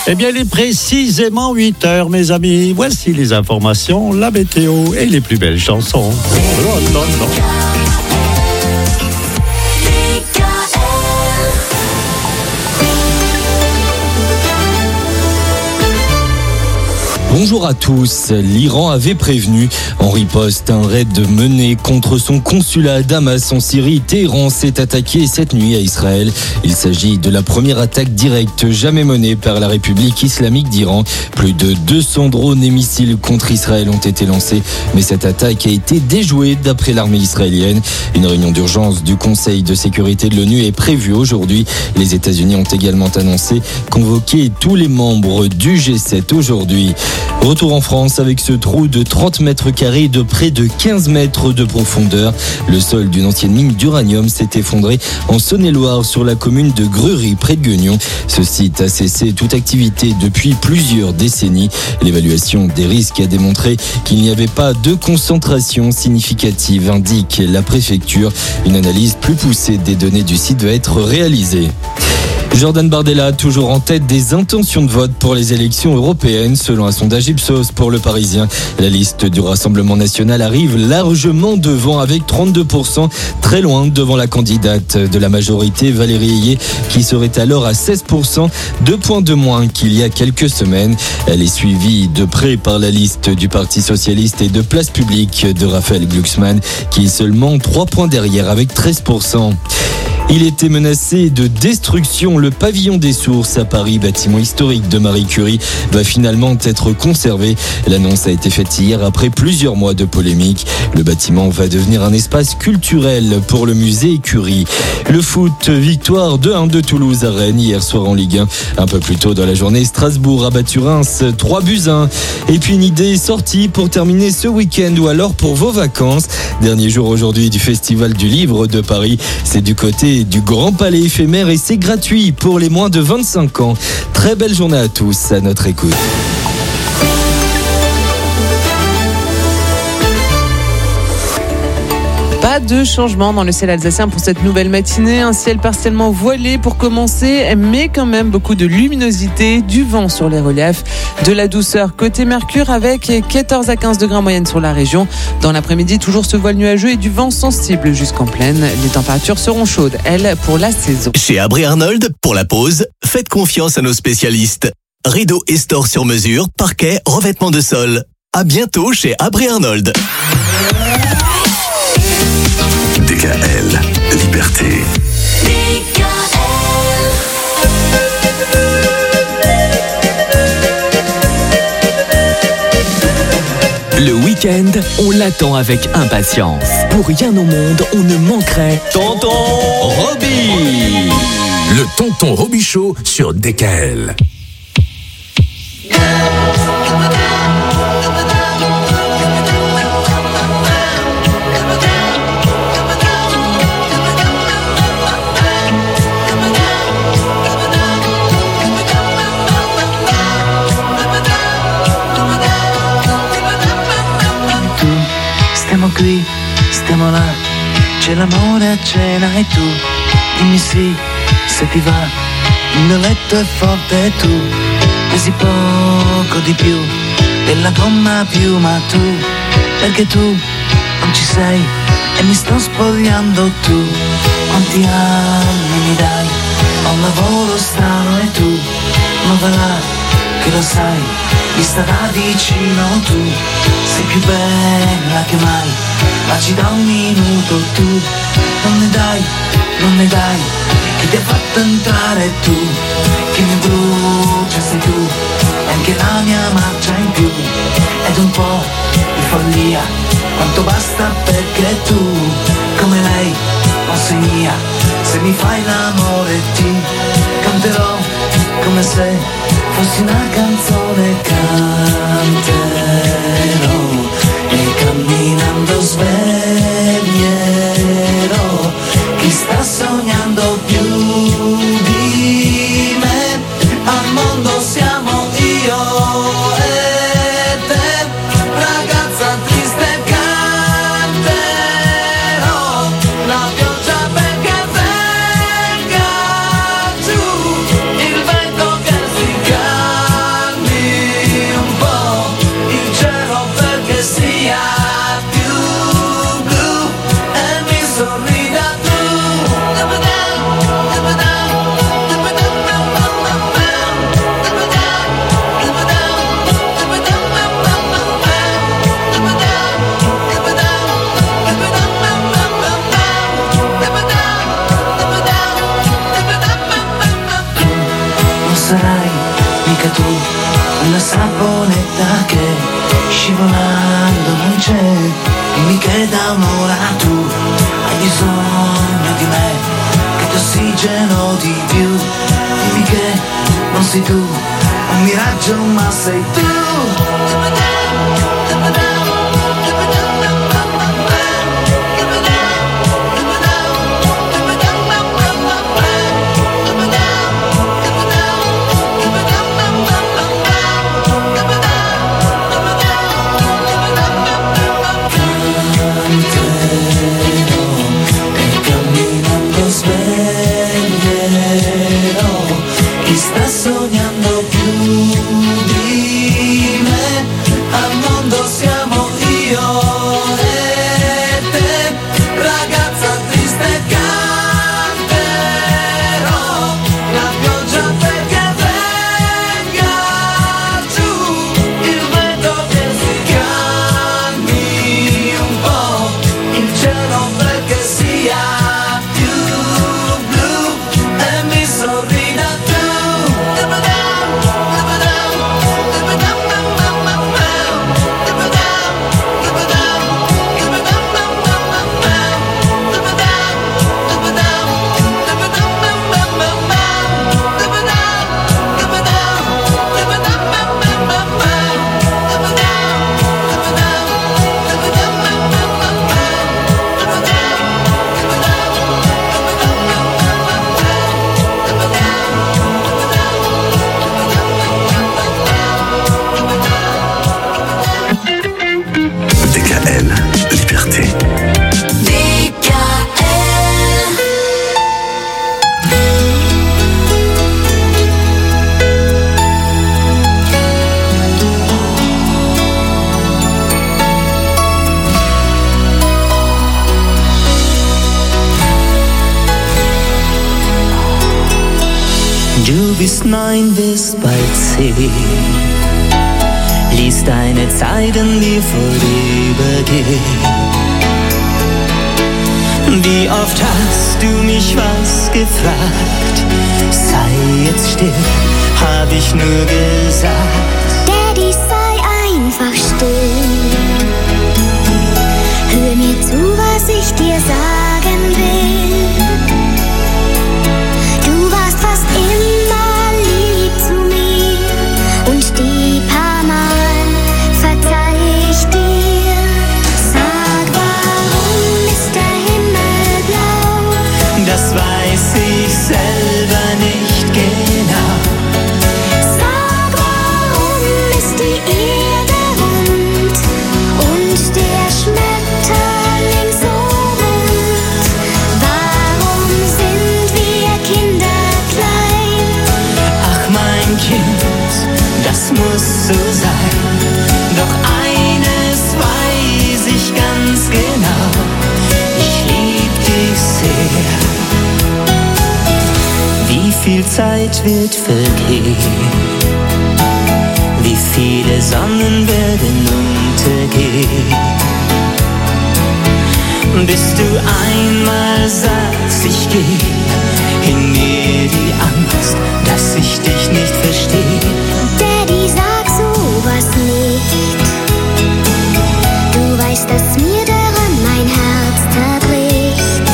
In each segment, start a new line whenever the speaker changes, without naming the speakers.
Eh bien, il est précisément 8h, mes amis. Voici les informations, la météo et les plus belles chansons.
Bonjour à tous. L'Iran avait prévenu en riposte un raid mené contre son consulat à Damas en Syrie. Téhéran s'est attaqué cette nuit à Israël. Il s'agit de la première attaque directe jamais menée par la République islamique d'Iran. Plus de 200 drones et missiles contre Israël ont été lancés, mais cette attaque a été déjouée d'après l'armée israélienne. Une réunion d'urgence du Conseil de sécurité de l'ONU est prévue aujourd'hui. Les États-Unis ont également annoncé convoquer tous les membres du G7 aujourd'hui. Retour en France avec ce trou de 30 mètres carrés de près de 15 mètres de profondeur. Le sol d'une ancienne mine d'uranium s'est effondré en Saône-et-Loire sur la commune de Grury près de Guignon. Ce site a cessé toute activité depuis plusieurs décennies. L'évaluation des risques a démontré qu'il n'y avait pas de concentration significative, indique la préfecture. Une analyse plus poussée des données du site va être réalisée. Jordan Bardella, toujours en tête des intentions de vote pour les élections européennes, selon un sondage Ipsos pour Le Parisien. La liste du Rassemblement national arrive largement devant avec 32%, très loin devant la candidate de la majorité, Valérie Ayé, qui serait alors à 16%, 2 points de moins qu'il y a quelques semaines. Elle est suivie de près par la liste du Parti socialiste et de Place publique de Raphaël Glucksmann, qui est seulement 3 points derrière avec 13%. Il était menacé de destruction. Le pavillon des Sources à Paris, bâtiment historique de Marie Curie, va finalement être conservé. L'annonce a été faite hier après plusieurs mois de polémique. Le bâtiment va devenir un espace culturel pour le musée Curie. Le foot, victoire 2-1 de Toulouse à Rennes hier soir en Ligue 1. Un peu plus tôt dans la journée, Strasbourg a battu Reims 3-1. Et puis une idée sortie pour terminer ce week-end ou alors pour vos vacances. Dernier jour aujourd'hui du Festival du Livre de Paris. C'est du côté du Grand Palais éphémère et c'est gratuit pour les moins de 25 ans. Très belle journée à tous, à notre écoute.
Pas de changement dans le ciel alsacien pour cette nouvelle matinée. Un ciel partiellement voilé pour commencer, mais quand même beaucoup de luminosité, du vent sur les reliefs, de la douceur côté Mercure avec 14 à 15 degrés en moyenne sur la région. Dans l'après-midi, toujours ce voile nuageux et du vent sensible jusqu'en plaine. Les températures seront chaudes, elles, pour la saison.
Chez Abri Arnold, pour la pause, faites confiance à nos spécialistes. Rideaux et stores sur mesure, parquet, revêtement de sol. À bientôt chez Abri Arnold.
DKL, liberté.
Le week-end, on l'attend avec impatience. Pour rien au monde, on ne manquerait
Tonton Roby.
Le Tonton Roby Show sur DKL.
Stiamo qui, stiamo là, c'è l'amore a cena e tu dimmi sì, se ti va, il mio letto è forte e tu pesi poco di più della gomma a piuma tu, perché tu non ci sei e mi sto spogliando tu, quanti anni mi dai, ho un lavoro strano e tu, ma va là, che lo sai, vista da vicino tu, sei più bella che mai, ma ci dà un minuto tu, non ne dai, chi ti ha fatto entrare tu, chi mi brucia sei tu, e anche la mia marcia in più, ed un po' di follia, quanto basta perché tu, come lei, non sei mia, se mi fai l'amore ti canterò, come se fossi una canzone canterò e camminando sveglierò chi sta sognando più di me, al mondo siamo io e te, ragazza triste canterò la pioggia perché venga giù, il vento che si cade. saponetta che scivolando non c'è. Dimmi che da un'ora tu hai bisogno di me, che ti ossigeno di più. Dimmi che non sei tu un miraggio ma sei tu.
Du bist 9 bis bald 10, lies deine Zeit an dir vorübergehen. Wie oft hast du mich was gefragt? Sei jetzt still, hab ich nur gesagt.
Daddy, sei einfach still. Hör mir zu, was ich dir sagen will. Du warst fast immer lieb zu mir und die paar Mal verzeih ich dir. Sag, warum ist der Himmel blau?
Das weiß ich selber nicht genau.
Sag, warum ist die Erde rund und der Schmetterling so rund? Warum sind wir Kinder klein?
Ach mein Kind, das muss so sein. Doch eines weiß ich ganz genau: ich lieb dich sehr. Wie viel Zeit wird vergehen? Wie viele Sonnen werden untergehen? Bis du einmal sagst, ich geh, in mir die Angst, dass ich dich nicht verstehe.
Daddy, sag sowas nicht. Du weißt, dass mir daran mein Herz zerbricht.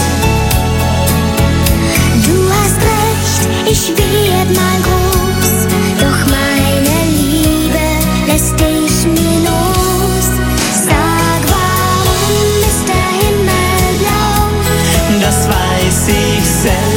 Du hast recht, ich werd mal groß, doch meine Liebe lässt dich mir los. Sag, warum ist der Himmel blau?
Das weiß ich selbst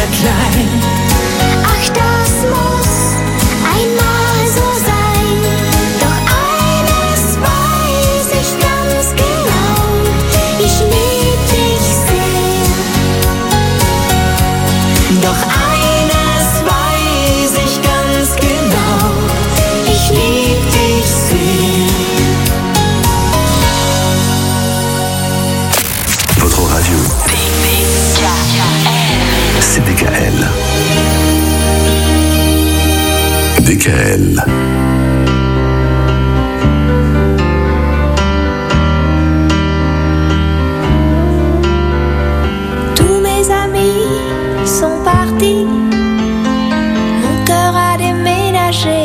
klein.
Ach, das muss einmal so sein. Doch eines weiß ich ganz genau: ich lieb dich sehr.
Doch eines weiß ich ganz genau: ich lieb dich sehr.
Votre radio. C'est DKL. DKL.
Tous mes amis sont partis, mon cœur a déménagé.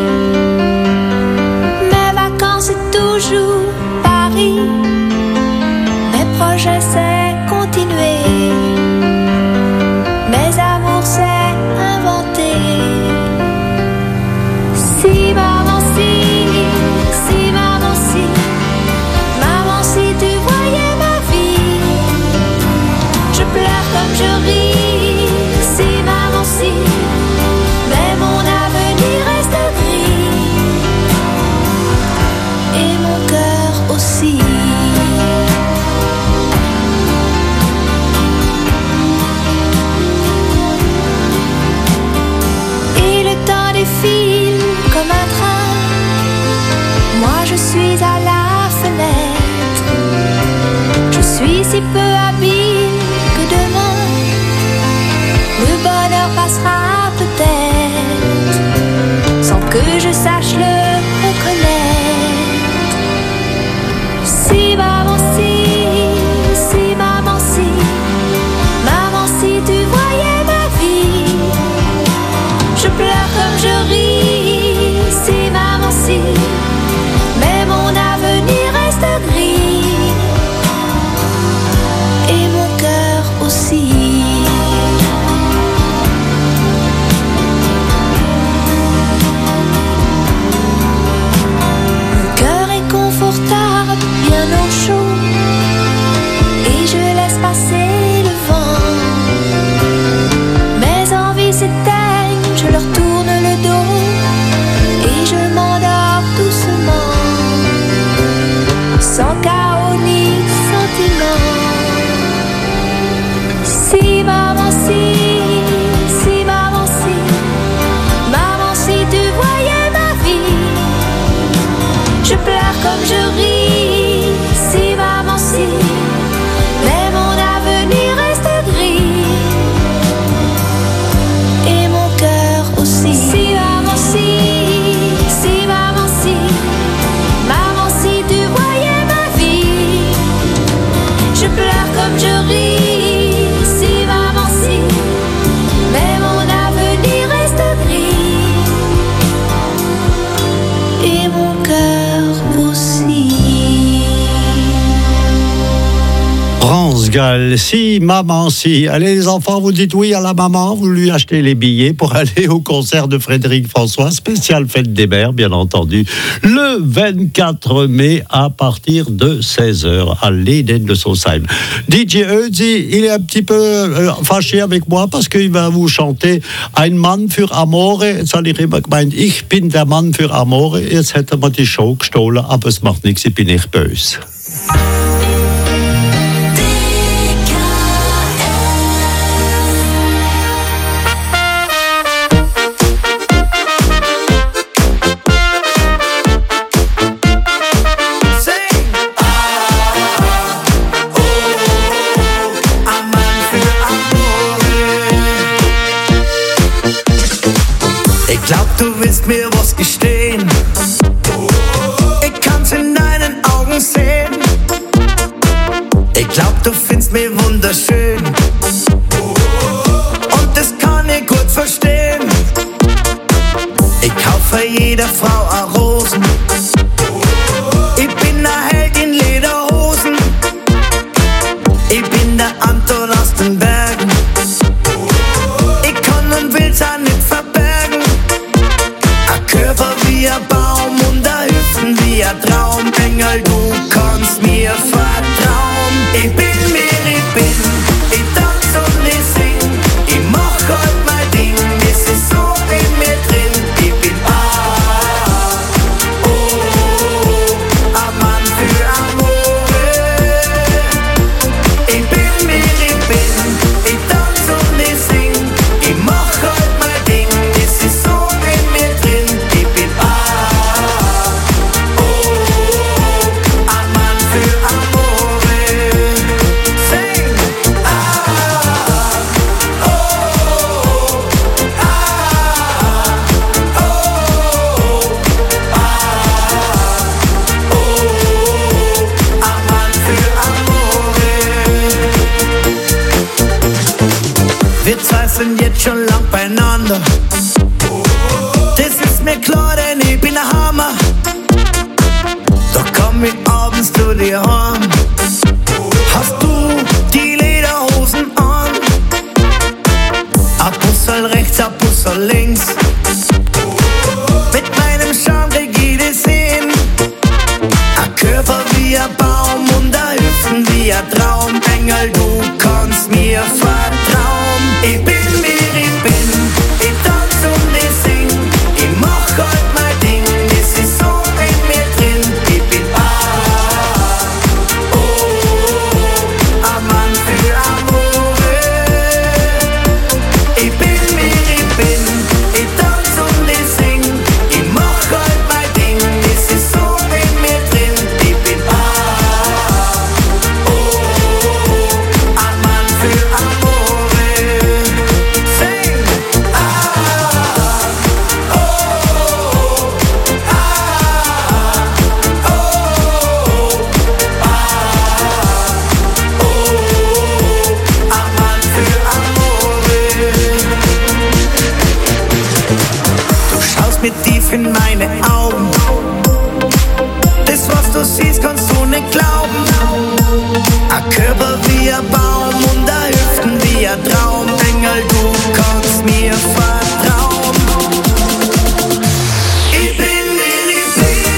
Mes vacances c'est toujours Paris, mes projets c'est continuer, mes amours c'est inventer. Si maman si, si maman si, maman si tu voyais ma vie, je pleure comme je ris. Si maman si, mais mon avenir reste gris, et mon cœur aussi. Et le temps défile comme un train, moi je suis à la fenêtre. Je suis si peu habile que demain le bonheur passera peut-être, sans que je sache le reconnaître. Si maman si, si maman si, maman si tu voyais ma vie, je pleure comme je ris. Si maman si, mais mon avenir reste gris, et mon cœur aussi. Mon cœur est confortable, bien au chaud, et je laisse passer le vent. Mes envies s'éteignent, je leur tourne le dos, et je m'endors doucement, sans chaos ni sentiment. Si maman si, si maman si, maman si tu voyais ma vie, je pleure comme je ris. Si maman si, mais mon avenir reste gris, et mon cœur aussi. Si maman si, si maman si, maman si tu voyais ma vie, je pleure comme je ris. Si maman si, mais mon avenir reste gris, et mon cœur aussi.
France Gall, si maman si. Allez les enfants, vous dites oui à la maman, vous lui achetez les billets pour aller au concert de Frédéric François, spécial fête des mères bien entendu, le 24 mai à partir de 16h à l'Eden de Sosheim. DJ Ötzi, il est un petit peu fâché avec moi parce qu'il va vous chanter Ein Mann für Amore. Jetzt habe ich immer gemeint, ich bin der Mann für Amore. Jetzt hätte er mir die Show gestohlen, aber es macht nichts, ich bin nicht böse.
Ich glaub, du willst mir was gestehen. Ich kann's in deinen Augen sehen. Ich glaub, du findest mich wunderschön. Und das kann ich gut verstehen. Ich kauf für jede Frau a Rosen. Ich bin der Held in Lederhosen. Ich bin der Anton aus den Bergen. Ich kann und will's auch nicht verbergen. Ein Körper wie ein Baum und ein Hüften wie ein Traumengel. Du kannst mir vertrauen. Ich bin wer ich bin. Ich tanz und ich sing. Ich mach sind jetzt schon lang beieinander. Das ist mir klar, denn ich bin ein Hammer. Doch komm ich abends zu dir heim. Hast du die Lederhosen an? Ein Pussel rechts, ein Pussel links. Mit meinem Charme krieg ich das hin. Ein Körper wie ein Baum und ein Hüften wie ein Traumengel. Du kannst mir vertrauen. Ich bin wie ich bin. Ich tanz und ich sing. Ich mach halt mein Ding. Das ist so in mir drin. Ich bin ein Mann für Amore. Ich bin wie ich bin. Ich tanz und ich sing. Ich mach halt mein Ding. Das ist so in mir drin. Ich bin ein Mann für Amore. Sing. Ein Mann für Amore. Du schaust mir tief in meine Augen. Das, was du siehst, kannst du nicht glauben. Ein Körper wie ein Baum und ein Hüften wie ein Traumengel. Du kannst mir vertrauen. Ich bin wie ich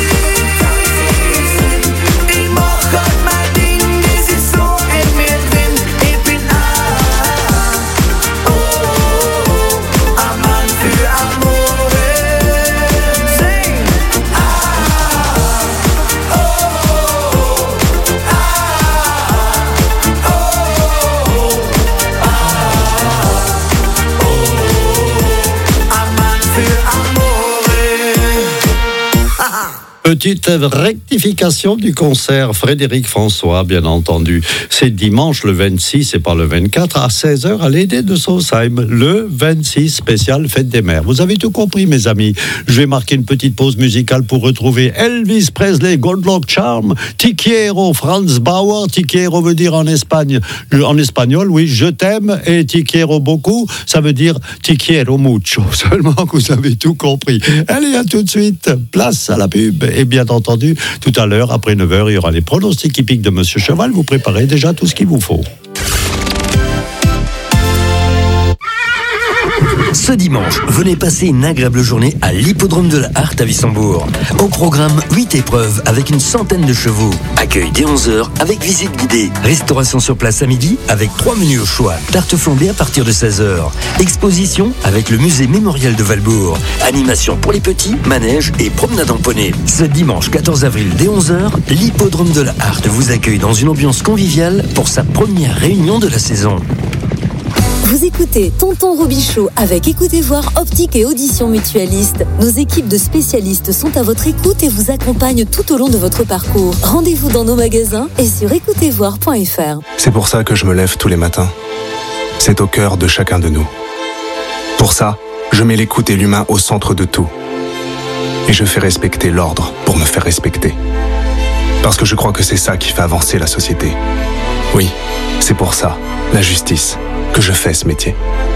bin. Ich mach halt mein Ding. Das ist so in mir drin. Ich bin ein Mann für Amore. Sing. Ein Mann für Amore.
Petite rectification du concert Frédéric François, bien entendu. C'est dimanche le 26 et pas le 24 à 16h à l'Aidé de Sausheim. Le 26 spécial Fête des Mères. Vous avez tout compris, mes amis. Je vais marquer une petite pause musicale pour retrouver Elvis Presley, Good Luck Charm, Te quiero, Franz Bauer. Te quiero veut dire en espagnol, oui, je t'aime, et Te quiero beaucoup, ça veut dire Te quiero mucho. Seulement que vous avez tout compris. Allez, à tout de suite. Place à la pub. Et bien entendu, tout à l'heure, après 9h, il y aura les pronostics hippiques de Monsieur Cheval. Vous préparez déjà tout ce qu'il vous faut.
Ce dimanche, venez passer une agréable journée à l'hippodrome de la Hart à Wissembourg. Au programme, 8 épreuves avec une centaine de chevaux. Accueil dès 11h avec visite guidée. Restauration sur place à midi avec 3 menus au choix. Tarte flambée à partir de 16h. Exposition avec le musée mémorial de Valbourg. Animation pour les petits, manège et promenade en poney. Ce dimanche 14 avril dès 11h, l'hippodrome de la Hart vous accueille dans une ambiance conviviale pour sa première réunion de la saison.
Vous écoutez Tonton Robichaud avec Écoutez Voir Optique et Audition Mutualiste. Nos équipes de spécialistes sont à votre écoute et vous accompagnent tout au long de votre parcours. Rendez-vous dans nos magasins et sur écoutezvoir.fr.
C'est pour ça que je me lève tous les matins. C'est au cœur de chacun de nous. Pour ça, je mets l'écoute et l'humain au centre de tout. Et je fais respecter l'ordre pour me faire respecter. Parce que je crois que c'est ça qui fait avancer la société. Oui, c'est pour ça, la justice, que je fais ce métier.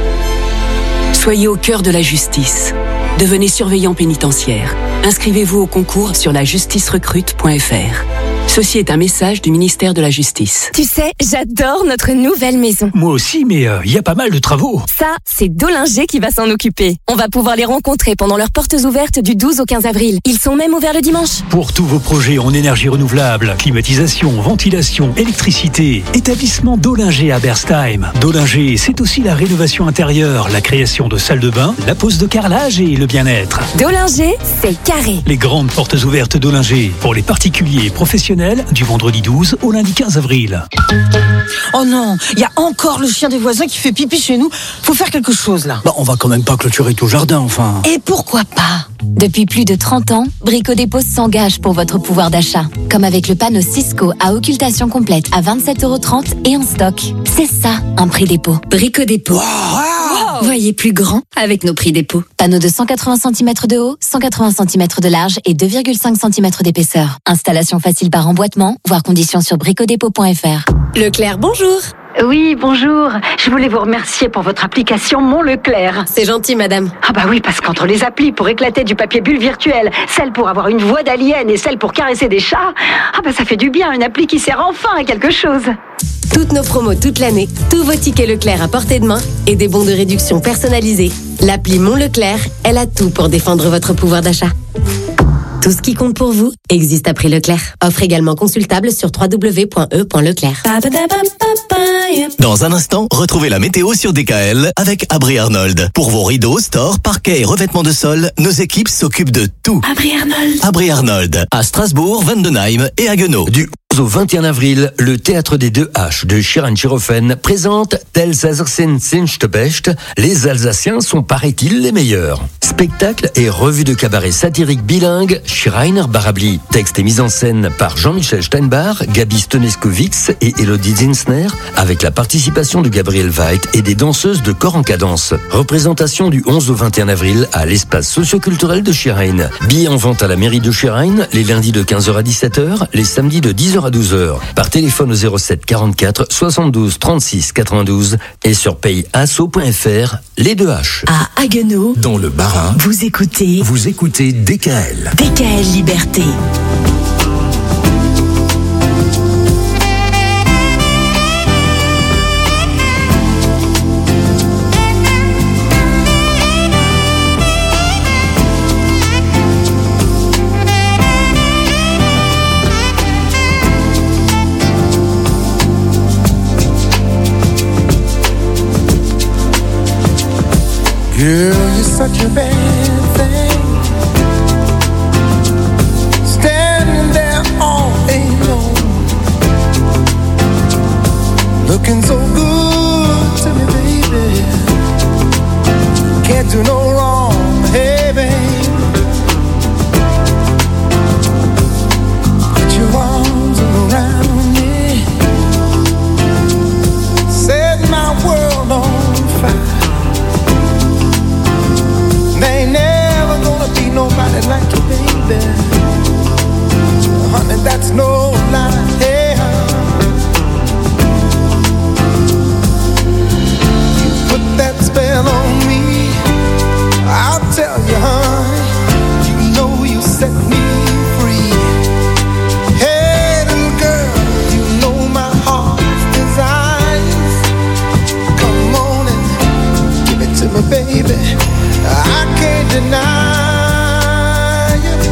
Soyez au cœur de la justice. Devenez surveillant pénitentiaire. Inscrivez-vous au concours sur lajusticerecrute.fr. Ceci est un message du ministère de la Justice.
Tu sais, j'adore notre nouvelle maison.
Moi aussi, mais il y a pas mal de travaux.
Ça, c'est Dollinger qui va s'en occuper. On va pouvoir les rencontrer pendant leurs portes ouvertes du 12 au 15 avril. Ils sont même ouverts le dimanche.
Pour tous vos projets en énergie renouvelable, climatisation, ventilation, électricité, établissement Dollinger à Berstheim. Dollinger, c'est aussi la rénovation intérieure, la création de salles de bain, la pose de carrelage et le bien-être.
Dollinger, c'est carré.
Les grandes portes ouvertes Dollinger pour les particuliers et professionnels du vendredi 12 au lundi 15 avril.
Oh non, il y a encore le chien des voisins qui fait pipi chez nous. Faut faire quelque chose là.
On va quand même pas clôturer tout le jardin, enfin.
Et pourquoi pas ?
Depuis plus de 30 ans, Brico Dépôt s'engage pour votre pouvoir d'achat. Comme avec le panneau Cisco à occultation complète à 27,30 € et en stock. C'est ça, un prix dépôt. Brico Dépôt.
Wow.
Voyez plus grand avec nos prix dépôt. Panneaux de 180 cm de haut, 180 cm de large et 2,5 cm d'épaisseur. Installation facile par emboîtement, voire conditions sur bricodépôt.fr.
Leclerc, bonjour.
Oui, bonjour. Je voulais vous remercier pour votre application Mon Leclerc.
C'est gentil, madame.
Ah bah oui, parce qu'entre les applis pour éclater du papier bulle virtuel, celle pour avoir une voix d'alien et celle pour caresser des chats, ah bah ça fait du bien, une appli qui sert enfin à quelque chose.
Toutes nos promos toute l'année, tous vos tickets Leclerc à portée de main et des bons de réduction personnalisés. L'appli Mon Leclerc, elle a tout pour défendre votre pouvoir d'achat. Tout ce qui compte pour vous existe à prix Leclerc. Offre également consultable sur www.e.leclerc.
Dans un instant, retrouvez la météo sur DKL avec Abri Arnold. Pour vos rideaux, stores, parquets et revêtements de sol, nos équipes s'occupent de tout.
Abri Arnold.
Abri Arnold, à Strasbourg, Vendenheim et Haguenau.
Du 11 au 21 avril, le Théâtre des 2H de Schirren-Schirhofen présente Tel Elsässer sind best. Les Alsaciens sont, paraît-il, les meilleurs. Spectacle et revue de cabaret satirique bilingue, Schreiner Barabli. Texte et mise en scène par Jean-Michel Steinbach, Gabi Stoneskovics et Elodie Zinsner, avec la participation de Gabriel Veit et des danseuses de Corps en Cadence. Représentation du 11 au 21 avril à l'espace socioculturel de Schirren. Billets en vente à la mairie de Schirren, les lundis de 15h à 17h, les samedis de 10h à 12h. Par téléphone au 07 44 72 36 92 et sur payasso.fr, les 2H.
À Haguenau,
dans le Bas-Rhin,
vous écoutez
DKL.
DKL Liberté.
Girl, you're such a bad thing, standing there all alone, looking so good to me, baby. Can't do no wrong, hey, babe. Put your arms around me, set my world on fire. There ain't never gonna be nobody like you, baby. Honey, that's no lie. Hey, you put that spell on me, I'll tell you, honey. You know you set me free. Hey, little girl, you know my heart's desires. Come on and give it to me, baby. I can't deny you.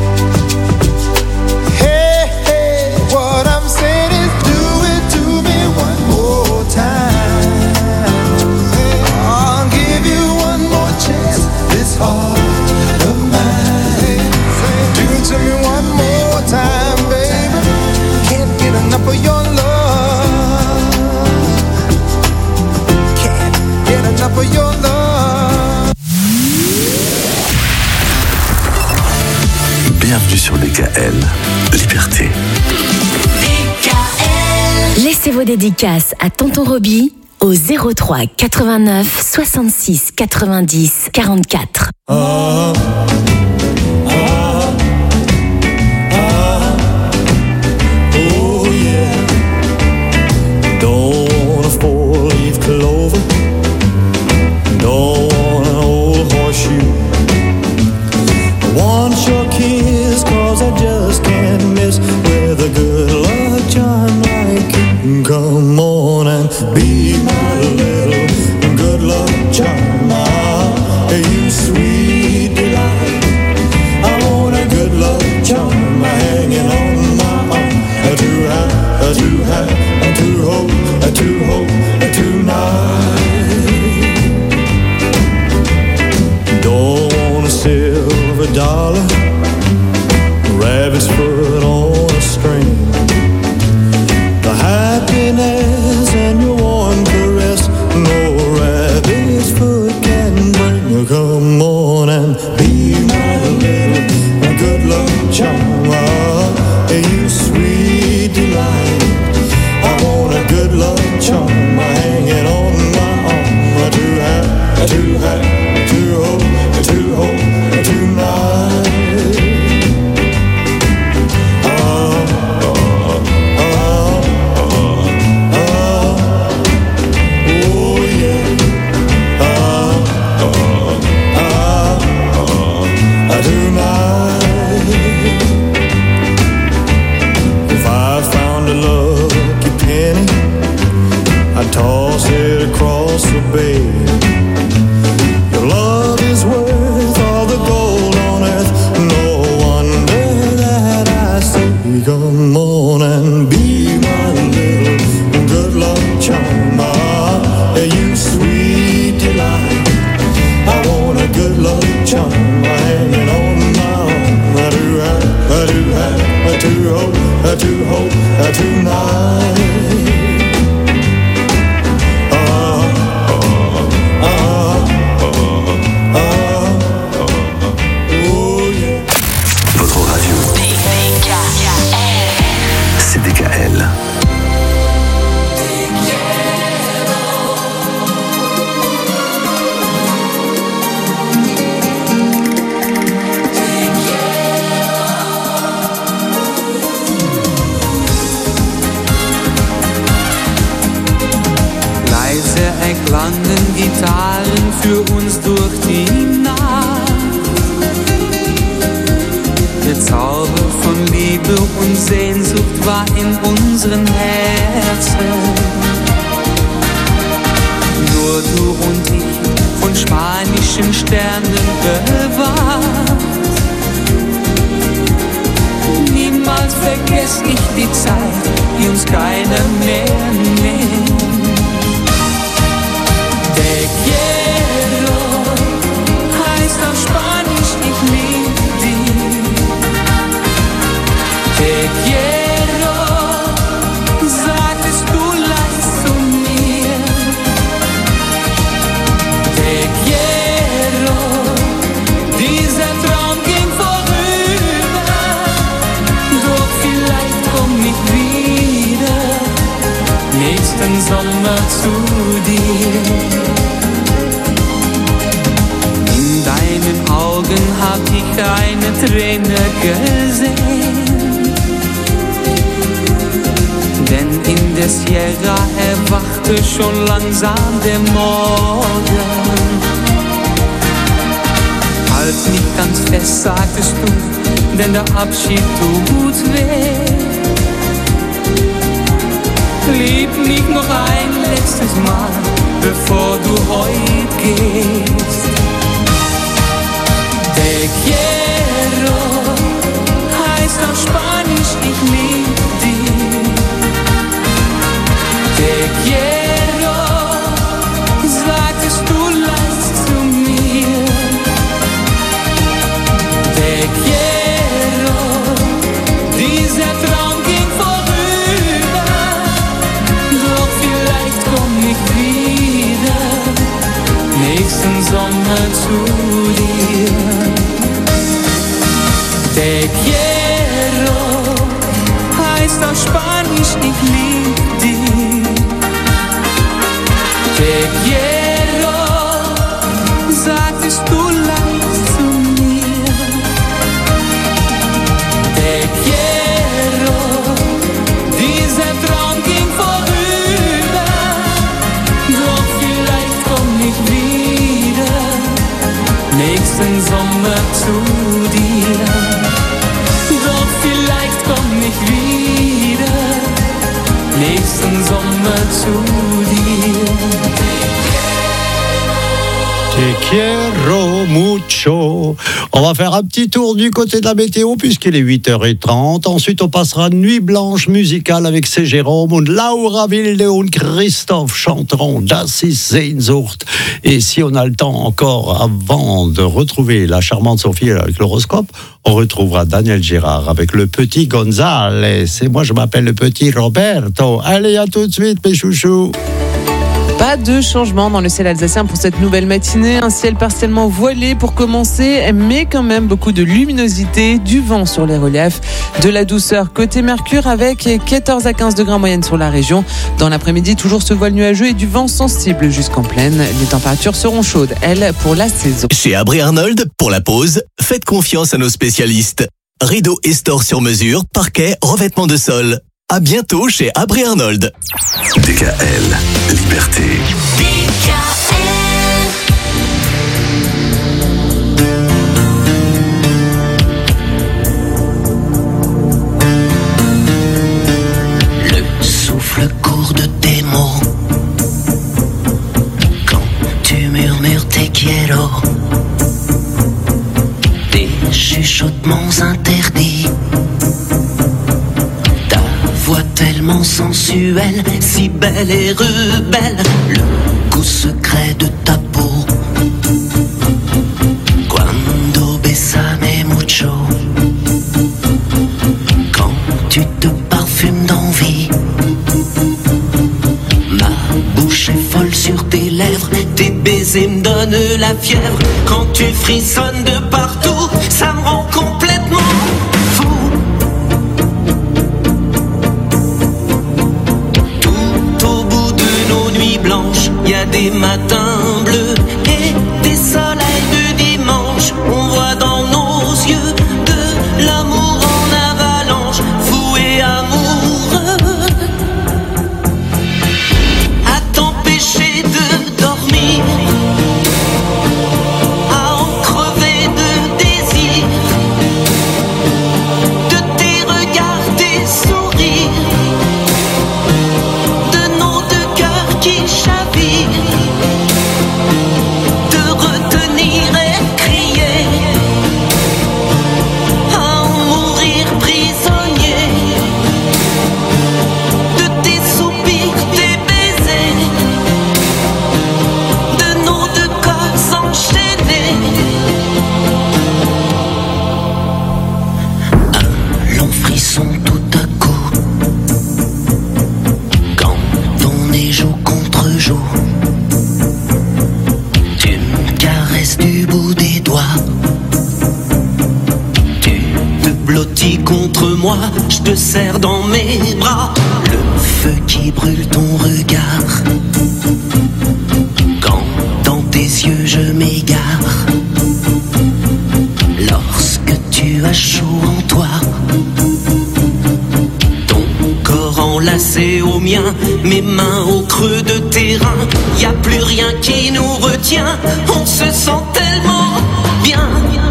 Hey, hey, what I'm saying is do it to me one more time. I'll give you one more chance, this heart of mine. Do it to me one more time, baby. Can't get enough of your love. Can't get enough of your love.
Bienvenue sur DKL, Liberté.
Laissez vos dédicaces à Tonton Roby au 03 89 66 90 44.
Come on and be my little good luck charm. You sweet delight. head. Your love is worth all the gold on earth. No wonder that I say, come on and be my little good luck charm. You sweet delight, I want a good luck charm hanging on my arm. I do have to hope tonight.
Votre radio, c'est DKL.
Erklangen Gitarren für uns durch die Nacht. Der Zauber von Liebe und Sehnsucht war in unseren Herzen. Nur du und ich, von spanischen Sternen bewacht. Niemals vergess ich die Zeit, die uns keiner mehr nimmt. Te quiero, heißt auf Spanisch, ich lieb dich. Te quiero, sagtest du leise zu mir. Te quiero, dieser Traum ging vorüber, doch vielleicht komm ich wieder, nächsten Sommer zu dir. Augen hab ich eine Träne gesehen, denn in der Sierra erwachte schon langsam der Morgen. Halt mich ganz fest, sagtest du, denn der Abschied tut weh. Lieb mich noch ein letztes Mal, bevor du heut gehst. Te quiero, heißt auf Spanisch, ich lieb dich. Te quiero, sagtest du leise zu mir. Te quiero, dieser Traum ging vorüber, doch vielleicht komm ich wieder, nächsten Sommer zu dir. Te quiero, heißt auf Spanisch, ich lieb dich. Te quiero, sagtest du leise zu mir. Te quiero, dieser Traum ging vorüber, doch vielleicht komm ich wieder, nächsten Sommer zu dir. Doch vielleicht komm ich wieder, nächsten Sommer zu dir.
Te quiero mucho. On va faire un petit tour du côté de la météo puisqu'il est 8h30. Ensuite, on passera Nuit blanche musicale avec C. Jérôme und Laura Wilde und Christoph chanteront Das ist Sehnsucht. Et si on a le temps encore avant de retrouver la charmante Sophie avec l'horoscope, on retrouvera Daniel Gérard avec le petit Gonzalez. Et moi, je m'appelle le petit Roberto. Allez, à tout de suite, mes chouchous.
Pas de changement dans le ciel alsacien pour cette nouvelle matinée. Un ciel partiellement voilé pour commencer, mais quand même beaucoup de luminosité, du vent sur les reliefs, de la douceur côté Mercure avec 14 à 15 degrés en moyenne sur la région. Dans l'après-midi, toujours ce voile nuageux et du vent sensible jusqu'en plaine. Les températures seront chaudes, elles, pour la saison.
Chez Abri Arnold, pour la pause, faites confiance à nos spécialistes. Rideaux et stores sur mesure, parquet, revêtement de sol. À bientôt chez Abri Arnold.
DKL, liberté.
Le souffle court de tes mots. Quand
quiero. Des chuchotements interdits. Ta voix tellement sensuelle, si belle et rebelle. Le goût secret de ta peau. Cuando besame mucho. Quand tu te parfumes d'envie. Ma bouche est folle sur tes lèvres. Tes baisers me donnent la fièvre. Quand tu frissonnes de partout, ça me rend complètement fou. Tout au bout de nos nuits blanches, y a des matins bleus et des soleils de dimanche. On voit dans nos yeux de l'amour en avalanche, fou et amoureux, à t'empêcher de dormir, à en crever de désir, de tes regards, tes sourires, de nos deux cœurs qui chavirent, de retenir et crier, à en mourir prisonnier, de tes soupirs, tes baisers, de nos deux corps enchaînés. Un long frisson tout à coup, quand on est jour contre jour. Tu me caresses du bout des doigts. Tu te blottis contre moi, je te serre dans mes bras. Le feu qui brûle ton regard. Quand dans tes yeux je m'égare. Lorsque tu as chaud en toi. Ton corps enlacé au mien, mes mains au creux de tes reins. Y a plus rien qui nous retient, on se sent tellement bien.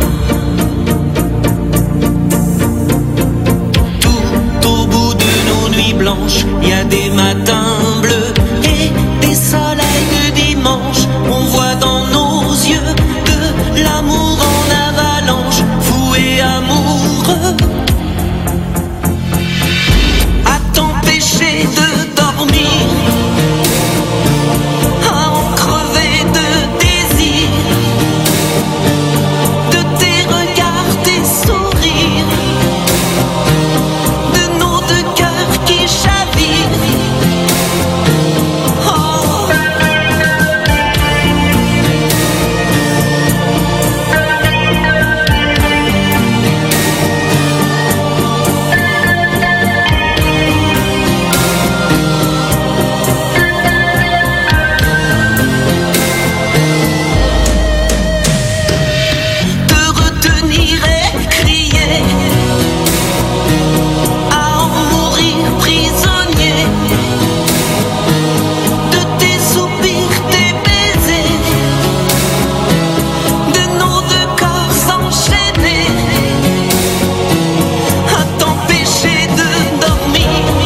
Tout au bout de nos nuits blanches, y a des matins bleus et des soleils de dimanche. On voit dans nos yeux de l'amour en avalanche, fou et amoureux, à t'empêcher de dormir, à en crever de désir, de tes regards, tes sourires, de nos deux cœurs qui chavirent. Oh. De retenir et crier, à en mourir prisonnier, de tes soupirs, tes baisers, de nos deux corps enchaînés, à t'empêcher de dormir.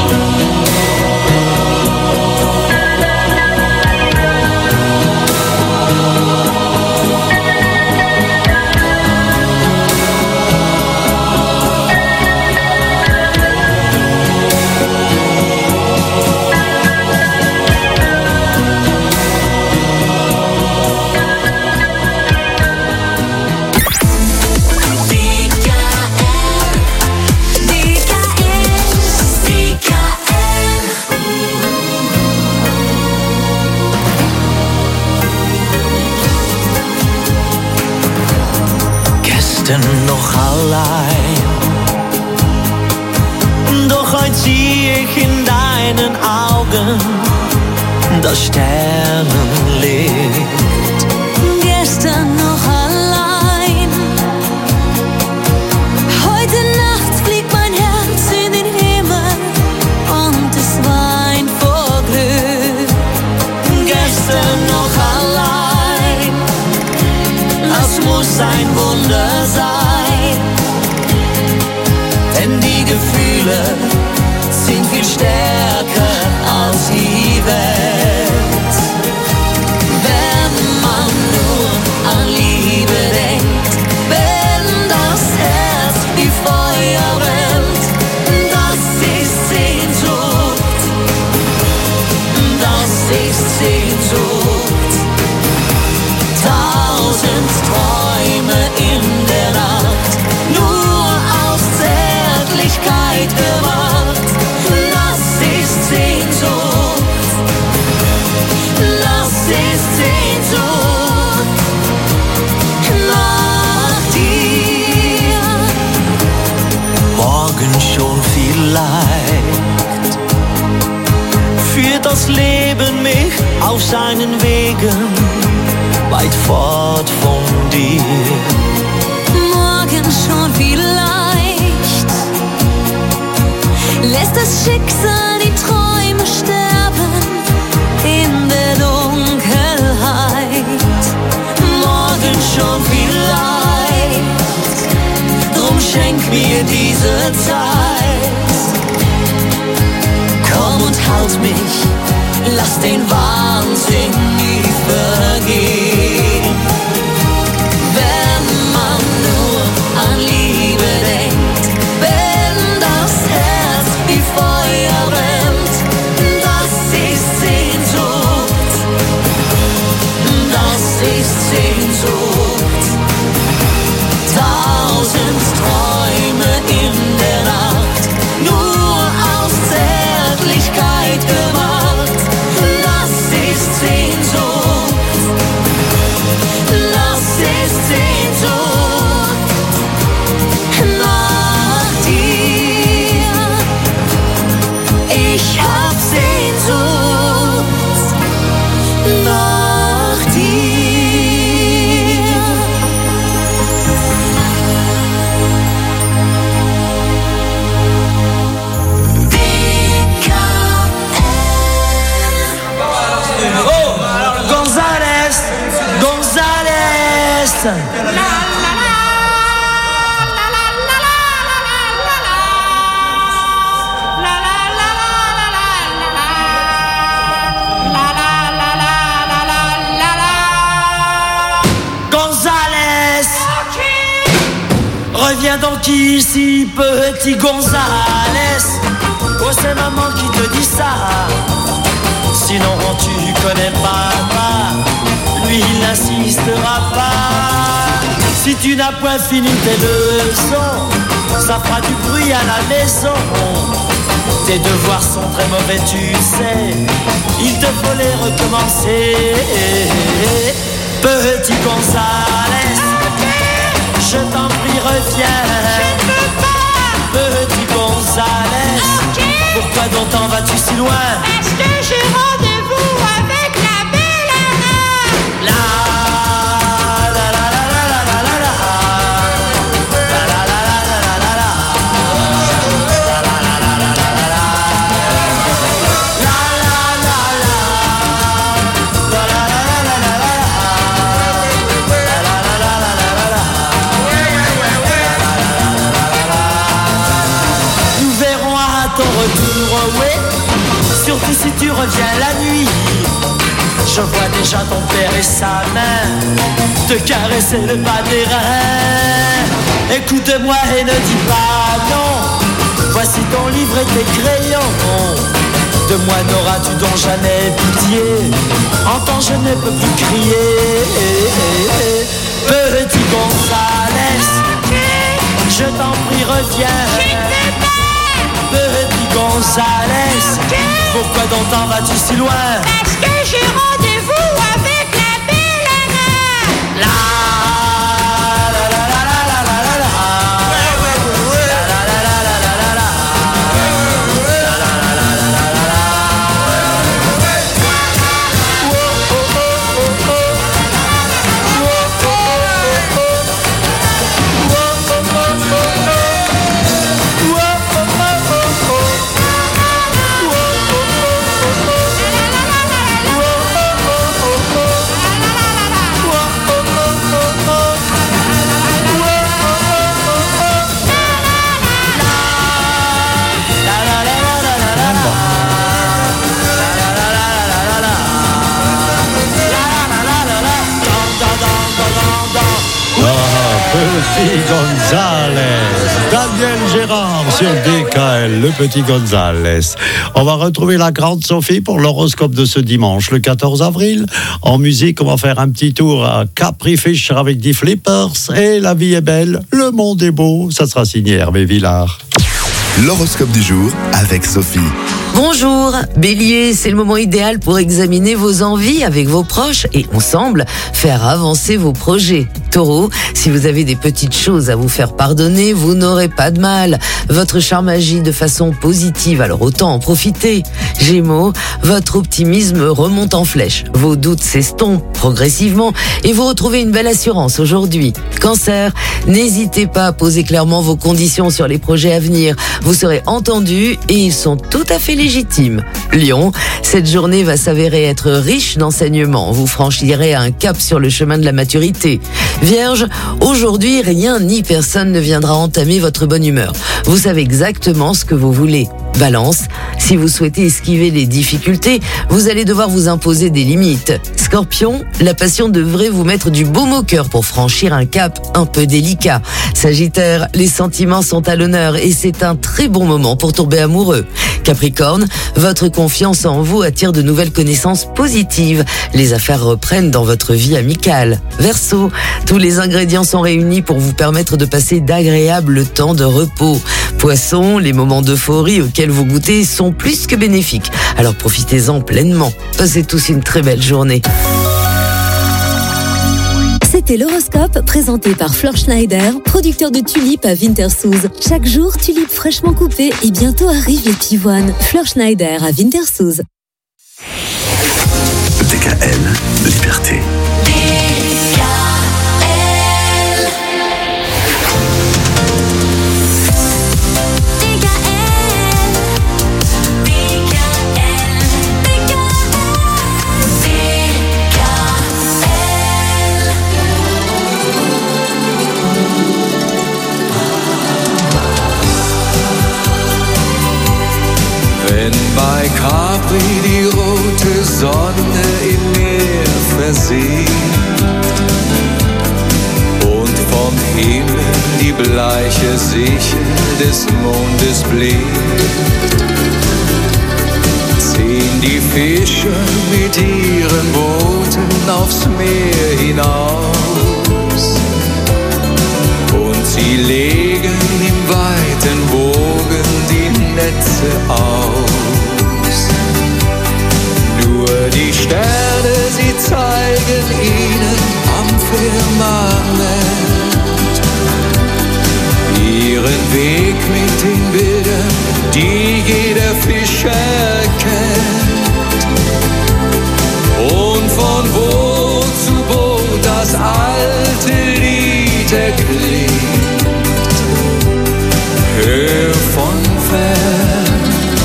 Gestern noch allein, doch heute sieh ich in deinen Augen das Sternenlicht.
Gestern noch allein, heute Nacht fliegt mein Herz in den Himmel und es weint vor Glück.
Gestern noch allein, das muss ein Wunder sein, denn die Gefühle sind viel stärker als die Welt. Wenn man nur Tausend Träume in der Nacht, nur aus Zärtlichkeit gemacht. Das ist Sehnsucht, das ist Sehnsucht nach dir. Morgen schon vielleicht führt das Leben mich auf seinen Wegen weit fort von dir.
Morgen schon vielleicht lässt das Schicksal die Träume sterben in der Dunkelheit.
Morgen schon vielleicht, drum schenk mir diese Zeit. Komm und halt mich, lass den Wahnsinn nie vergehen. Wenn man nur an Liebe denkt, wenn das Herz wie Feuer brennt, das ist Sehnsucht, das ist Sehnsucht. Tausend Träume in der Nacht, nur aus Zärtlichkeit gemacht. Das ist Sehnsucht, das ist Sehnsucht nach dir. Ich hab Sehnsucht nach dir.
Oh, González, González. González, reviens donc ici, petit González. Oh, c'est maman qui te dit ça. Sinon tu connais papa, lui il n'insistera pas. Si tu n'as point fini tes leçons, ça fera du bruit à la maison. Tes devoirs sont très mauvais, tu sais, il te faut les recommencer. Petit González, je t'en prie reviens. Petit González, pourquoi donc t'en vas-tu si loin?
Est-ce que j'ai rendez-vous avec la belle Anna?
La la la la la la la la la. La la la la la la la la. La la la la la la la la. La la la la. La la la la la la la. La la la la la la la. Nous verrons à ton retour, oui. Surtout si tu reviens la nuit. Je vois déjà ton père et sa main te caresser le bas des reins. Écoute-moi et ne dis pas non. Voici ton livre et tes crayons. De moi n'auras-tu donc jamais pitié? Entends, je ne peux plus crier. Petit González, je t'en prie reviens. Petit González, pourquoi donc t'en vas-tu si loin?
Est-ce que j'ai rendez-vous avec la belle Anna?
La la la la la la la la la. La la la la la la la la. La la la la la la la la. Oh oh oh oh oh. Oh oh oh oh. Oh oh oh oh. Oh oh oh oh.
petit Gonzalez. Daniel Gérard sur DKL, le petit Gonzalez. On va retrouver la grande Sophie pour l'horoscope de ce dimanche, le 14 avril. En musique, on va faire un petit tour à Capri Fisher avec Die Flippers. Et la vie est belle, le monde est beau. Ça sera signé Hervé Villard.
L'horoscope du jour avec Sophie.
Bonjour, Bélier, c'est le moment idéal pour examiner vos envies avec vos proches et ensemble faire avancer vos projets. Taureau, si vous avez des petites choses à vous faire pardonner, vous n'aurez pas de mal. Votre charme agit de façon positive, alors autant en profiter. Gémeaux, votre optimisme remonte en flèche. Vos doutes s'estompent progressivement et vous retrouvez une belle assurance aujourd'hui. Cancer, n'hésitez pas à poser clairement vos conditions sur les projets à venir. Vous serez entendu et ils sont tout à fait légitimes. Lion, cette journée va s'avérer être riche d'enseignements. Vous franchirez un cap sur le chemin de la maturité. Vierge, aujourd'hui, rien ni personne ne viendra entamer votre bonne humeur. Vous savez exactement ce que vous voulez. Balance, si vous souhaitez esquiver les difficultés, vous allez devoir vous imposer des limites. Scorpion, la passion devrait vous mettre du baume au cœur pour franchir un cap un peu délicat. Sagittaire, les sentiments sont à l'honneur et c'est un très bon moment pour tomber amoureux. Capricorne, votre confiance en vous attire de nouvelles connaissances positives. Les affaires reprennent dans votre vie amicale. Verseau, tous les ingrédients sont réunis pour vous permettre de passer d'agréables temps de repos. Poisson, les moments d'euphorie auxquels vous goûtez sont plus que bénéfiques. Alors profitez-en pleinement. Passez tous une très belle journée.
C'était l'horoscope présenté par Flor Schneider, producteur de tulipes à Wintersoos. Chaque jour, tulipes fraîchement coupées et bientôt arrivent les pivoines. Flor Schneider à Wintersoos.
DKL, liberté.
Wenn bei Capri die rote Sonne im Meer versinkt und vom Himmel die bleiche Sichel des Mondes blinkt, ziehen die Fischer mit ihren Booten aufs Meer hinaus und sie legen im weiten Bogen die Netze aus. Nur die Sterne, sie zeigen ihnen am Firmament ihren Weg mit den Bildern, die jeder Fischer kennt. Und von Boot zu Boot das alte Lied erklingt. Hör von fern,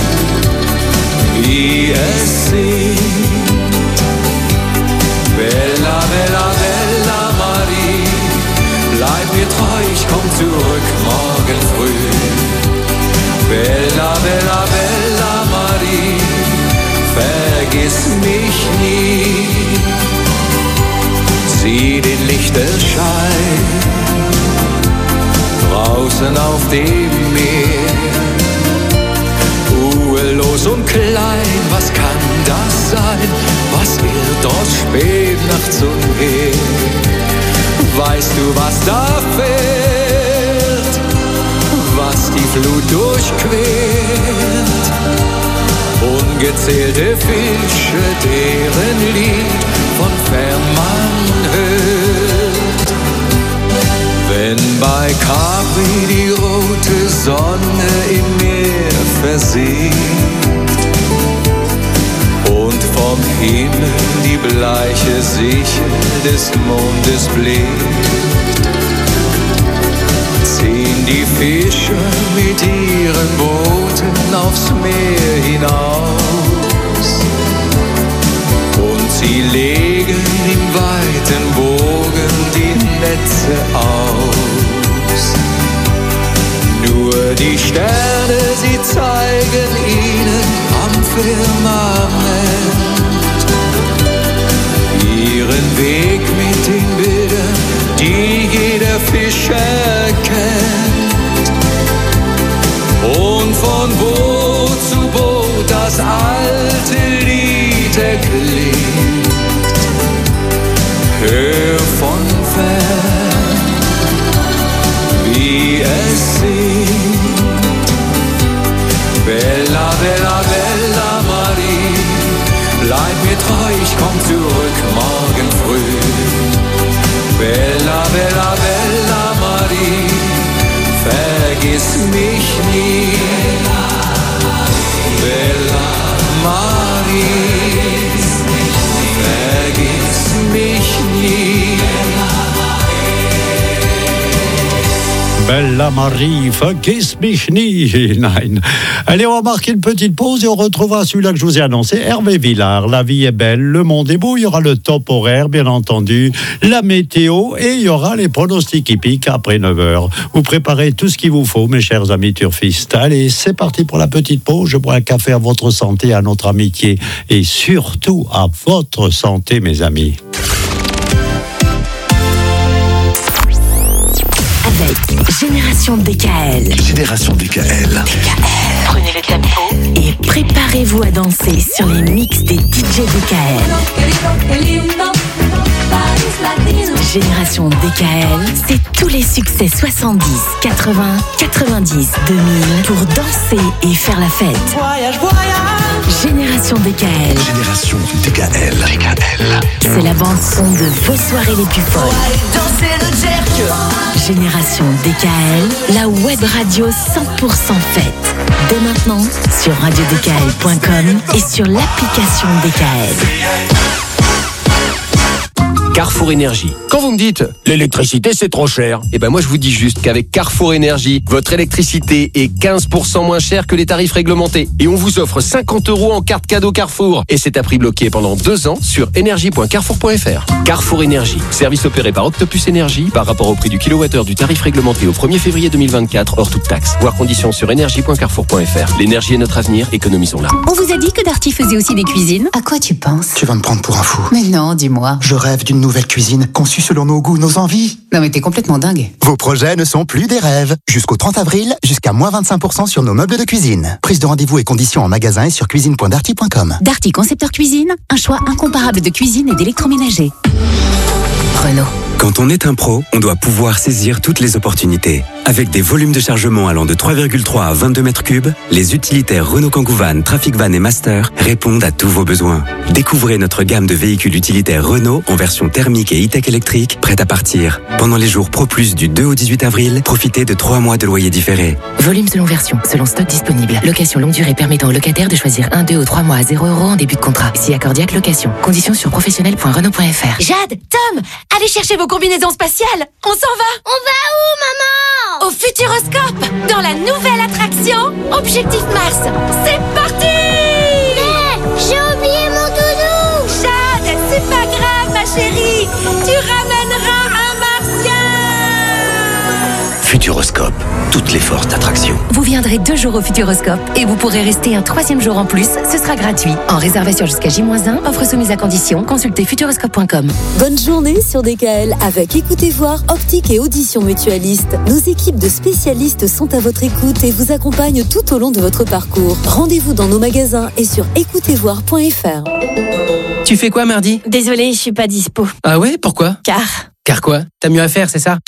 wie es singt. Bella, bella, bella Marie, bleib mir treu, ich komm zurück morgen früh. Bella, bella, bella Marie, vergiss mich nie. Sieh den Lichterschein draußen auf dem Meer. Ruhelos und klein, was kann das sein? Was irrt dort spät nachts umher? Weißt du, was da fährt? Was die Flut durchquert? Ungezählte Fische, deren Lied von fern man hört. Wenn bei Capri die rote Sonne im Meer versinkt und vom Himmel die bleiche Sichel des Mondes blinkt, ziehen die Fischer mit ihren Booten aufs Meer hinaus und sie legen im weiten Bogen die Netze aus. Nur die Sterne, sie zeigen ihnen am Firmament ihren Weg mit den Bildern, die jeder Fischer
Bella Marie, vergiss mich nie. Nein. Allez, on va marquer une petite pause et on retrouvera celui-là que je vous ai annoncé, Hervé Villard. La vie est belle, le monde est beau, il y aura le top horaire, bien entendu, la météo et il y aura les pronostics hippiques après 9h. Vous préparez tout ce qu'il vous faut, mes chers amis turfistes. Allez, c'est parti pour la petite pause. Je bois un café à votre santé, à notre amitié et surtout à votre santé, mes amis.
Avec Génération DKL.
Génération DKL.
Prenez le tempo et préparez-vous à danser sur les mix des DJ DKL. Génération DKL, c'est tous les succès 70, 80, 90, 2000 pour danser et faire la fête.
Voyage, voyage.
Génération DKL.
Génération DKL.
C'est la bande son de vos soirées les plus folles.
Danser le jerk.
Génération DKL, la web radio 100% fête. Dès maintenant, sur radiodkl.com et sur l'application DKL.
Carrefour Énergie. Quand vous me dites l'électricité c'est trop cher, eh ben moi je vous dis juste qu'avec Carrefour Énergie, votre électricité est 15% moins chère que les tarifs réglementés. Et on vous offre 50 € en carte cadeau Carrefour. Et c'est à prix bloqué pendant 2 ans sur énergie.carrefour.fr. Carrefour Énergie, service opéré par Octopus Énergie par rapport au prix du kilowattheure du tarif réglementé au 1er février 2024 hors toute taxe. Voir conditions sur énergie.carrefour.fr. L'énergie est notre avenir, économisons-la.
On vous a dit que Darty faisait aussi des cuisines? À quoi tu penses?
Tu vas me prendre pour un fou.
Mais non, dis-moi.
Je rêve d'une nouvelle cuisine conçue selon nos goûts, nos envies.
Non mais t'es complètement dingue.
Vos projets ne sont plus des rêves. Jusqu'au 30 avril, jusqu'à moins 25% sur nos meubles de cuisine. Prise de rendez-vous et conditions en magasin et sur cuisine.darty.com.
Darty concepteur cuisine, un choix incomparable de cuisine et d'électroménager. Renault.
Quand on est un pro, on doit pouvoir saisir toutes les opportunités. Avec des volumes de chargement allant de 3,3 à 22 mètres cubes, les utilitaires Renault Kangoo Van, Trafic Van et Master répondent à tous vos besoins. Découvrez notre gamme de véhicules utilitaires Renault en version thermique et e-tech électrique, prête à partir. Pendant les jours Pro Plus du 2 au 18 avril, profitez de 3 mois de loyer différé.
Volume selon version, selon stock disponible. Location longue durée permettant aux locataires de choisir 1, 2 ou 3 mois à 0 € en début de contrat. Si accordiaque location. Conditions sur professionnel.renault.fr.
Jade, Tom, allez chercher vos combinaisons spatiales. On s'en va.
On va où, maman?
Au Futuroscope, dans la nouvelle attraction Objectif Mars. C'est parti!
Mais j'ai oublié mon doudou.
Jade, c'est pas grave, ma chérie. Tu ramèneras un martien.
Futuroscope, toutes les forces d'attraction.
Vous viendrez 2 jours au Futuroscope et vous pourrez rester un 3e jour en plus. Ce sera gratuit. En réservation jusqu'à J-1, offre soumise à condition. Consultez futuroscope.com.
Bonne journée sur DKL avec Écoutez Voir, Optique et Audition Mutualiste. Nos équipes de spécialistes sont à votre écoute et vous accompagnent tout au long de votre parcours. Rendez-vous dans nos magasins et sur écoutezvoir.fr.
Tu fais quoi mardi?
Désolée, je suis pas dispo.
Ah ouais, pourquoi? Car quoi? T'as mieux à faire, c'est ça?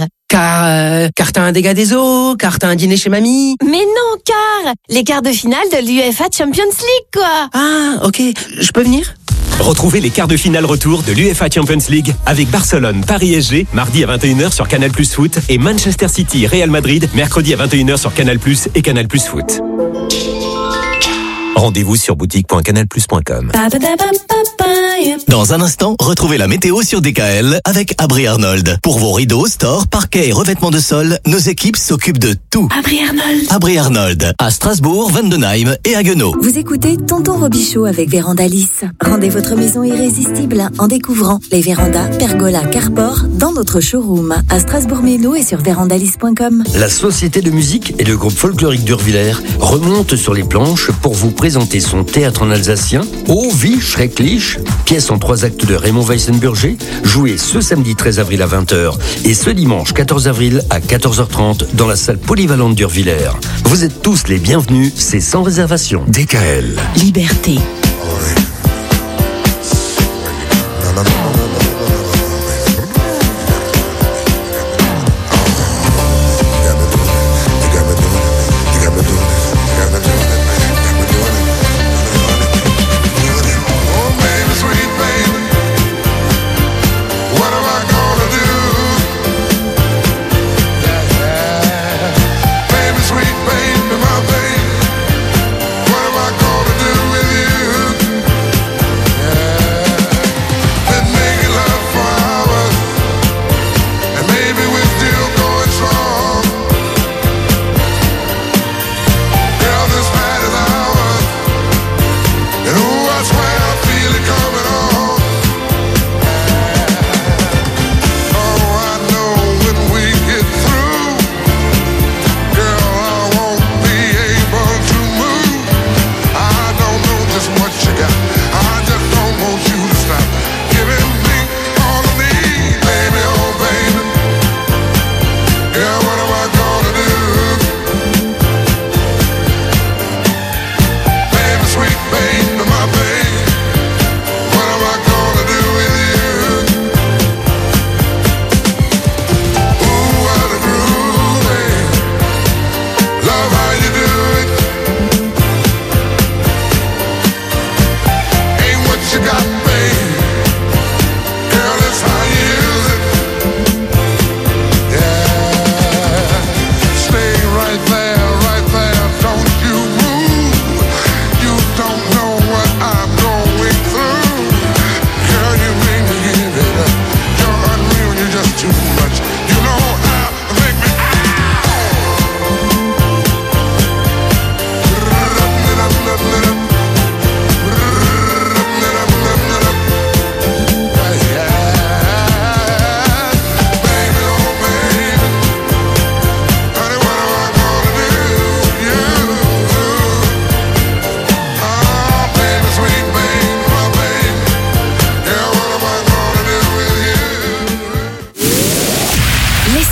Car t'as un dégât des eaux, car t'as un dîner chez mamie.
Mais non, car les quarts de finale de l'UEFA Champions League, quoi.
Ah, ok, je peux venir?
Retrouvez les quarts de finale retour de l'UEFA Champions League avec Barcelone, Paris SG, mardi à 21h sur Canal+ Foot et Manchester City, Real Madrid, mercredi à 21h sur Canal+ et Canal+ Foot. Rendez-vous sur boutique.canalplus.com.
Dans un instant, retrouvez la météo sur DKL avec Abri Arnold. Pour vos rideaux, stores, parquets et revêtements de sol, nos équipes s'occupent de tout. Abri Arnold, à Strasbourg, Vendenheim et à Haguenau.
Vous écoutez Tonton Robichaud avec Vérandalis. Rendez votre maison irrésistible en découvrant les vérandas, pergolas, carport dans notre showroom à Strasbourg-Méno et sur vérandalis.com.
La Société de musique et le groupe folklorique d'Urvillers remontent sur les planches pour vous présenter son théâtre en alsacien, Au Wie Schrecklich, pièce en 3 actes de Raymond Weissenburger, jouée ce samedi 13 avril à 20h et ce dimanche 14 avril à 14h30 dans la salle polyvalente d'Urvillers. Vous êtes tous les bienvenus, c'est sans réservation.
DKL.
Liberté.
Sweet baby, my baby, what am I gonna do with you?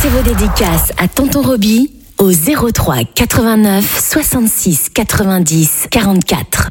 Passez vos dédicaces à Tonton Roby au 03 89 66 90 44.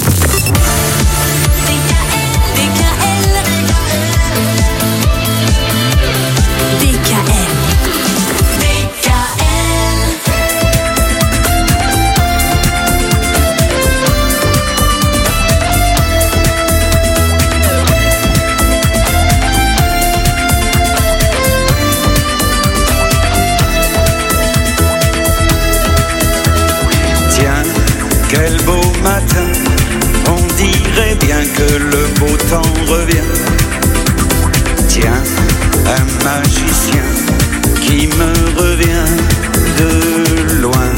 Quel beau matin, on dirait bien que le beau temps revient. Tiens, un magicien qui me revient de loin.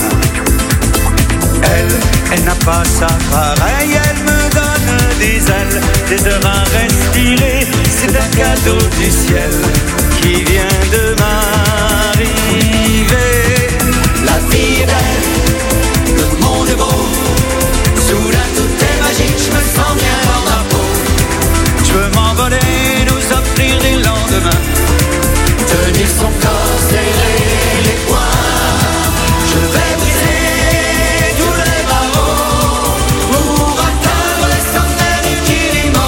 Elle n'a pas sa pareille, elle me donne des ailes, des heures à respirer. C'est un cadeau du ciel qui vient de m'arriver. La vie est belle, le monde est beau. Soudain tout est magique, je me sens bien dans ma peau. Je veux m'envoler, nous offrir des lendemains. Tenir son corps, serrer les poings. Je vais briser tous les barreaux pour atteindre les sommets du Kilimanjaro.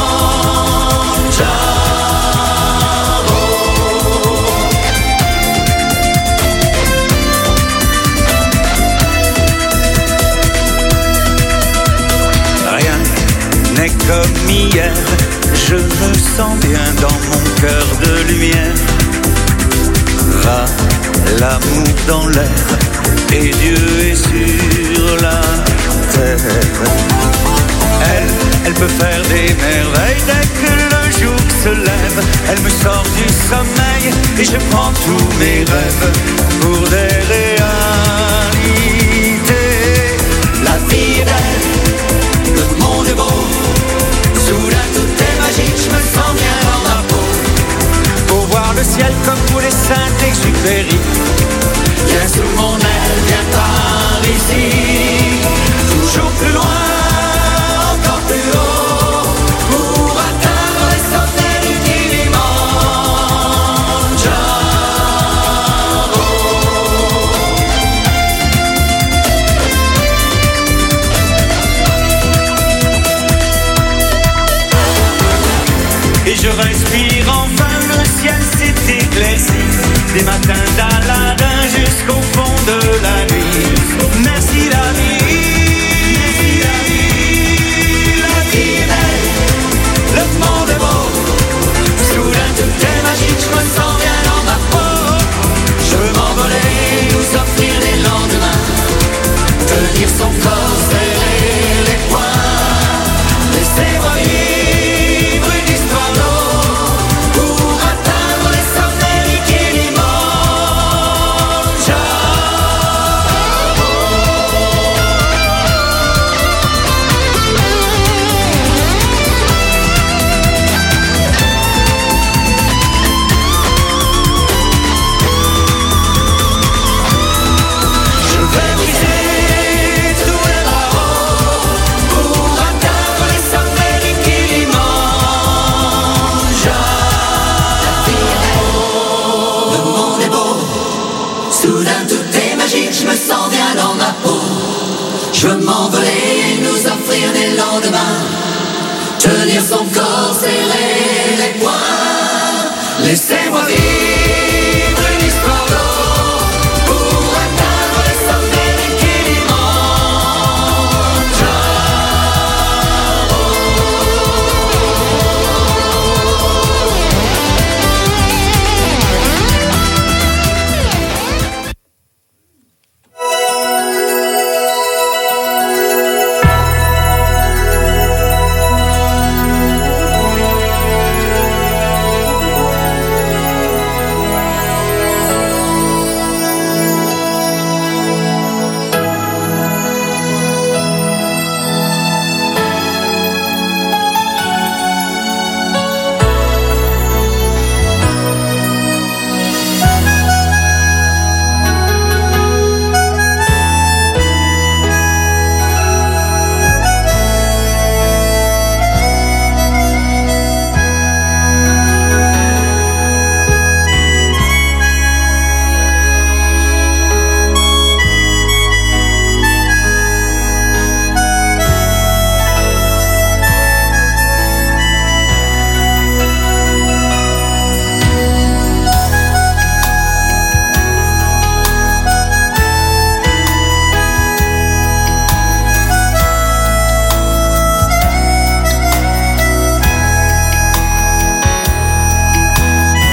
N'est comme hier, je me sens bien dans mon cœur de lumière. Va l'amour dans l'air et Dieu est sur la terre. Elle peut faire des merveilles dès que le jour se lève. Elle me sort du sommeil et je prends tous mes rêves pour des réalités. La vie est belle, le monde est beau. Soudain tout est magique, je me sens bien dans ma peau. Pour voir le ciel comme pour les Saint-Exupéry. Viens sous mon aile, viens par ici. Toujours plus loin, encore plus haut. Pour atteindre les sommets du Kilimanjaro. Et je respire enfin, le ciel s'est éclairci. Des matins d'Aladin jusqu'au fond de la nuit. Merci la vie. La vie est belle, le monde est beau. Soudain tout est magique, je me sens bien dans ma peau. Je veux m'envoler, nous offrir des lendemains. Tenir son corps, serrer les poings. Laissez-moi vivre une histoire d'eau pour atteindre les sommets du Kilimanjaro. Je vais briser tous les barreaux pour atteindre les sommets du Kilimanjaro. Le monde est beau, soudain tout est magique, je me sens bien dans ma peau. Je veux m'envoler et nous offrir des lendemains. Tenir son corps, serrer les poings. Laissez-moi vivre.